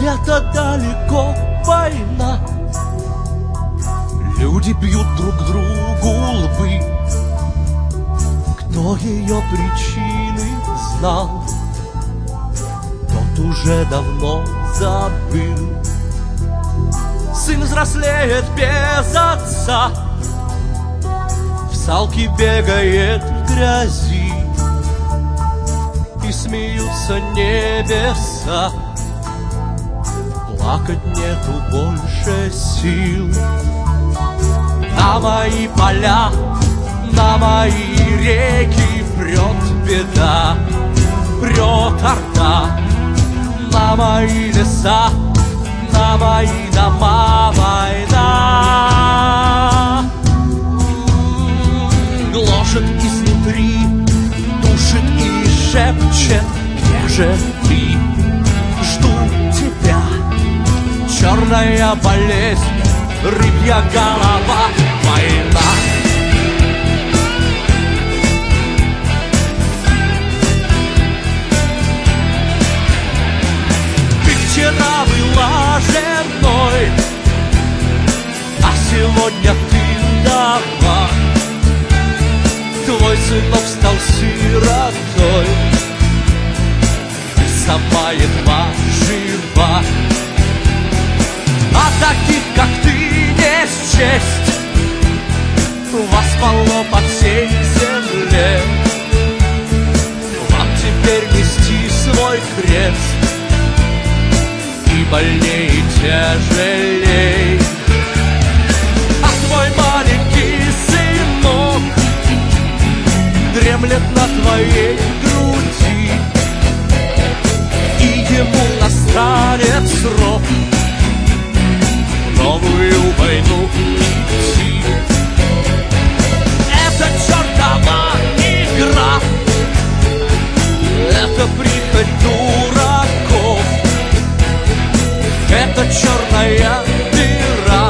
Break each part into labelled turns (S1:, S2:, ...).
S1: где-то далеко война. Люди бьют друг другу лбы. Кто ее причины знал, тот уже давно забыл. Сын взрослеет без отца, в салке бегает в грязи, и смеются небеса. Плакать нету больше сил. На мои поля, на мои реки прет беда, прет орда. На мои леса, на мои дома война. Гложет изнутри, душит и шепчет: где же ты? Жду тебя. Черная болезнь, рыбья голова, война. Ты вчера была женой, а сегодня ты вдова. Твой сынок стал сиротой, ты сама едва жива. А таких, как ты, не счесть. Вас полно по всей земле. Вам теперь нести свой крест, и больней, и тяжелей. А твой маленький сынок дремлет на твоей груди, и ему настанет срок новую войну идти. Это чертова игра, это прихоть дураков, это черная дыра,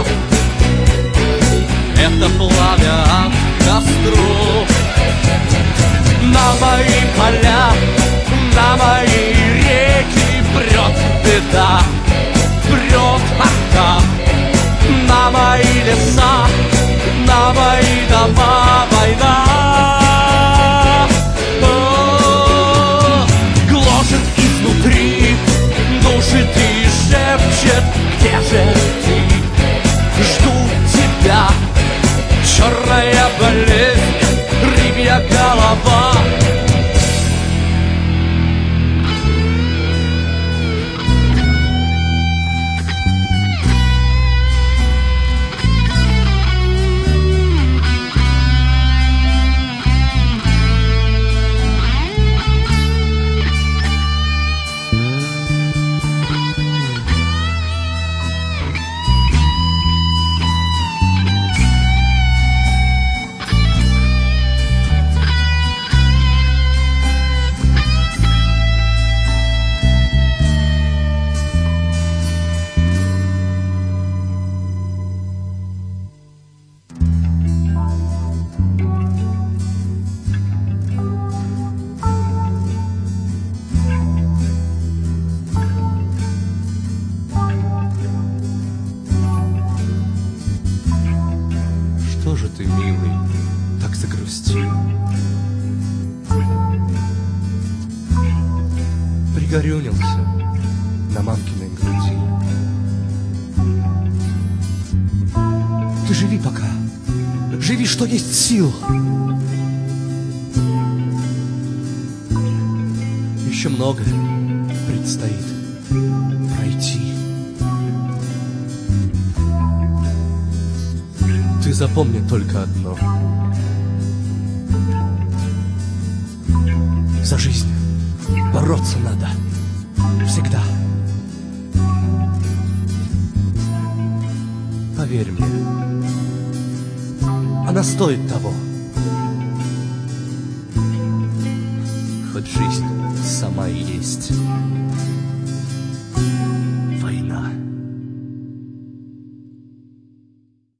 S1: это пламя от костров. На мои поля, на мои реки прет беда, прет орда. На мои леса, на мои дома война. Гложет изнутри, душит и шепчет: где же ты? Жду тебя. Черная болезнь, рыбья голова. Что же ты, милый, так загрустил? Пригорюнился на мамкиной груди. Ты живи пока, живи, что есть сил. Еще многое предстоит пройти. Ты запомни только одно: за жизнь бороться надо всегда. Поверь мне, она стоит того. Хоть жизнь сама и есть